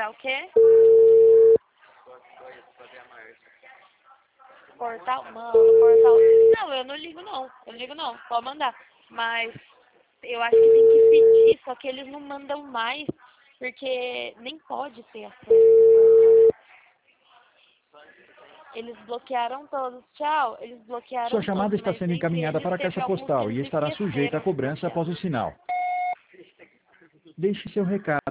mandar o quê? Portal? Mano, portal... Não, eu não ligo não. Eu não ligo não. Pode mandar. Mas eu acho que tem que pedir, só que eles não mandam mais, porque nem pode ter acesso. Eles bloquearam todos. Tchau. Eles bloquearam Sua todos. chamada está Mas sendo entre encaminhada eles para a teve caixa alguns que postal e eles estará sujeita esqueceram a de cobrança bloquear. após o sinal. Deixe seu recado.